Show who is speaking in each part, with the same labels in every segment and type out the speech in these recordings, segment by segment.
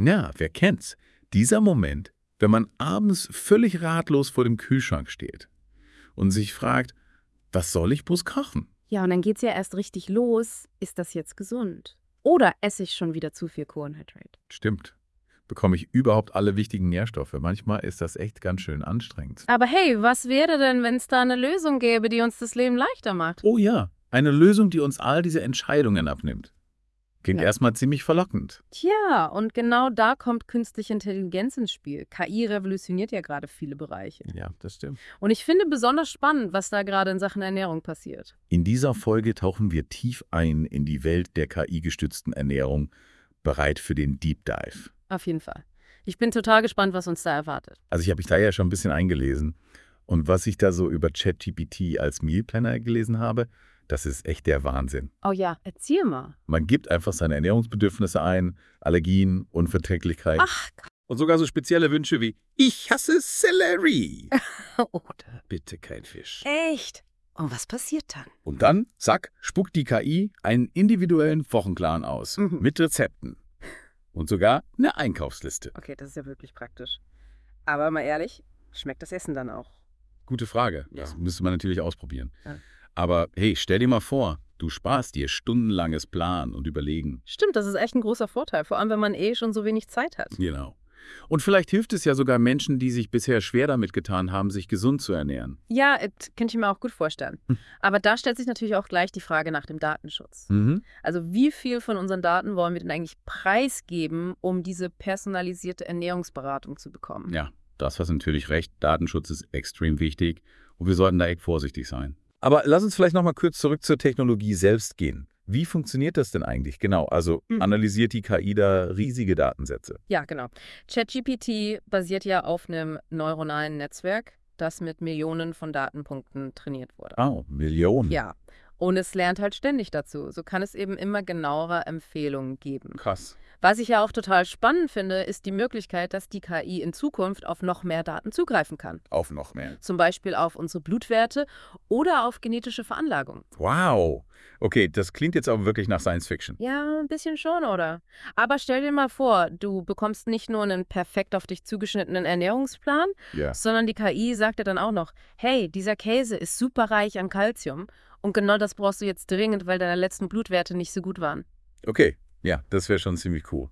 Speaker 1: Ja, wer kennt's? Dieser Moment, wenn man abends völlig ratlos vor dem Kühlschrank steht und sich fragt, was soll ich bloß kochen?
Speaker 2: Ja, und dann geht's ja erst richtig los. Ist das jetzt gesund? Oder esse ich schon wieder zu viel Kohlenhydrate?
Speaker 1: Stimmt. Bekomme ich überhaupt alle wichtigen Nährstoffe? Manchmal ist das echt ganz schön anstrengend.
Speaker 2: Aber hey, was wäre denn, wenn es da eine Lösung gäbe, die uns das Leben leichter macht?
Speaker 1: Oh ja, eine Lösung, die uns all diese Entscheidungen abnimmt. Klingt
Speaker 2: Ja.
Speaker 1: erstmal ziemlich verlockend.
Speaker 2: Tja, und genau da kommt künstliche Intelligenz ins Spiel. KI revolutioniert ja gerade viele Bereiche.
Speaker 1: Ja, das stimmt.
Speaker 2: Und ich finde besonders spannend, was da gerade in Sachen Ernährung passiert.
Speaker 1: In dieser Folge tauchen wir tief ein in die Welt der KI-gestützten Ernährung, bereit für den Deep Dive.
Speaker 2: Auf jeden Fall. Ich bin total gespannt, was uns da erwartet.
Speaker 1: Also ich habe mich da ja schon ein bisschen eingelesen. Und was ich da so über ChatGPT als Meal Planner gelesen habe, das ist echt der Wahnsinn.
Speaker 2: Oh ja, erzähl mal.
Speaker 1: Man gibt einfach seine Ernährungsbedürfnisse ein, Allergien, Unverträglichkeit
Speaker 2: Ach,
Speaker 1: und sogar so spezielle Wünsche wie ich hasse Sellerie.
Speaker 2: oder?
Speaker 1: Bitte kein Fisch.
Speaker 2: Echt? Und was passiert dann?
Speaker 1: Und dann, zack, spuckt die KI einen individuellen Wochenplan aus
Speaker 2: Mhm.
Speaker 1: mit Rezepten und sogar eine Einkaufsliste.
Speaker 2: Okay, das ist ja wirklich praktisch. Aber mal ehrlich, schmeckt das Essen dann auch?
Speaker 1: Gute Frage.
Speaker 2: Ja.
Speaker 1: Das müsste man natürlich ausprobieren.
Speaker 2: Ja.
Speaker 1: Aber hey, stell dir mal vor, du sparst dir stundenlanges Planen und Überlegen.
Speaker 2: Stimmt, das ist echt ein großer Vorteil, vor allem wenn man schon so wenig Zeit hat.
Speaker 1: Genau. Und vielleicht hilft es ja sogar Menschen, die sich bisher schwer damit getan haben, sich gesund zu ernähren.
Speaker 2: Ja, das könnte ich mir auch gut vorstellen. Aber da stellt sich natürlich auch gleich die Frage nach dem Datenschutz. Also wie viel von unseren Daten wollen wir denn eigentlich preisgeben, um diese personalisierte Ernährungsberatung zu bekommen?
Speaker 1: Ja, das hast natürlich recht. Datenschutz ist extrem wichtig und wir sollten da echt vorsichtig sein. Aber lass uns vielleicht noch mal kurz zurück zur Technologie selbst gehen. Wie funktioniert das denn eigentlich genau? Also analysiert die KI da riesige Datensätze?
Speaker 2: Ja, genau. ChatGPT basiert ja auf einem neuronalen Netzwerk, das mit Millionen von Datenpunkten trainiert wurde.
Speaker 1: Oh, Millionen.
Speaker 2: Ja, und es lernt halt ständig dazu. So kann es eben immer genauere Empfehlungen geben.
Speaker 1: Krass.
Speaker 2: Was ich ja auch total spannend finde, ist die Möglichkeit, dass die KI in Zukunft auf noch mehr Daten zugreifen kann.
Speaker 1: Auf noch mehr.
Speaker 2: Zum Beispiel auf unsere Blutwerte oder auf genetische Veranlagung.
Speaker 1: Wow. Okay, das klingt jetzt aber wirklich nach Science Fiction.
Speaker 2: Ja, ein bisschen schon, oder? Aber stell dir mal vor, du bekommst nicht nur einen perfekt auf dich zugeschnittenen Ernährungsplan,
Speaker 1: Ja.
Speaker 2: sondern die KI sagt dir dann auch noch, hey, dieser Käse ist super reich an Kalzium und genau das brauchst du jetzt dringend, weil deine letzten Blutwerte nicht so gut waren.
Speaker 1: Okay, ja, das wäre schon ziemlich cool.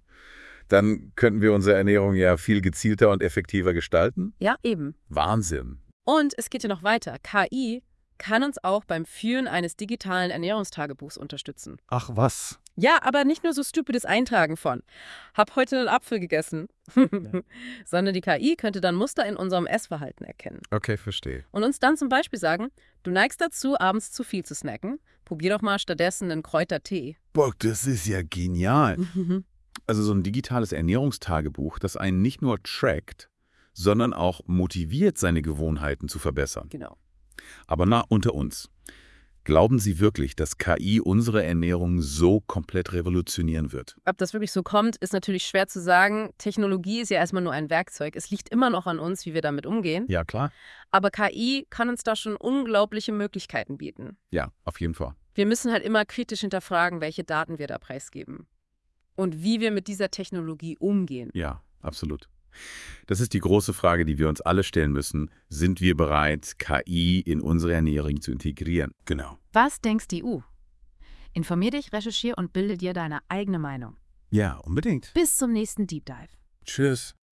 Speaker 1: Dann könnten wir unsere Ernährung ja viel gezielter und effektiver gestalten.
Speaker 2: Ja, eben.
Speaker 1: Wahnsinn.
Speaker 2: Und es geht ja noch weiter. KI kann uns auch beim Führen eines digitalen Ernährungstagebuchs unterstützen.
Speaker 1: Ach was.
Speaker 2: Ja, aber nicht nur so stupides Eintragen von hab heute einen Apfel gegessen, sondern die KI könnte dann Muster in unserem Essverhalten erkennen
Speaker 1: Okay, verstehe.
Speaker 2: und uns dann zum Beispiel sagen, du neigst dazu, abends zu viel zu snacken, probier doch mal stattdessen einen Kräutertee.
Speaker 1: Boah, das ist ja genial. Also so ein digitales Ernährungstagebuch, das einen nicht nur trackt, sondern auch motiviert, seine Gewohnheiten zu verbessern.
Speaker 2: Genau.
Speaker 1: Aber na, unter uns. Glauben Sie wirklich, dass KI unsere Ernährung so komplett revolutionieren wird?
Speaker 2: Ob das wirklich so kommt, ist natürlich schwer zu sagen. Technologie ist ja erstmal nur ein Werkzeug. Es liegt immer noch an uns, wie wir damit umgehen.
Speaker 1: Ja, klar.
Speaker 2: Aber KI kann uns da schon unglaubliche Möglichkeiten bieten.
Speaker 1: Ja, auf jeden Fall.
Speaker 2: Wir müssen halt immer kritisch hinterfragen, welche Daten wir da preisgeben. Und wie wir mit dieser Technologie umgehen.
Speaker 1: Ja, absolut. Das ist die große Frage, die wir uns alle stellen müssen. Sind wir bereit, KI in unsere Ernährung zu integrieren? Genau.
Speaker 2: Was denkst du? Informier dich, recherchier und bilde dir deine eigene Meinung.
Speaker 1: Ja, unbedingt.
Speaker 2: Bis zum nächsten Deep Dive.
Speaker 1: Tschüss.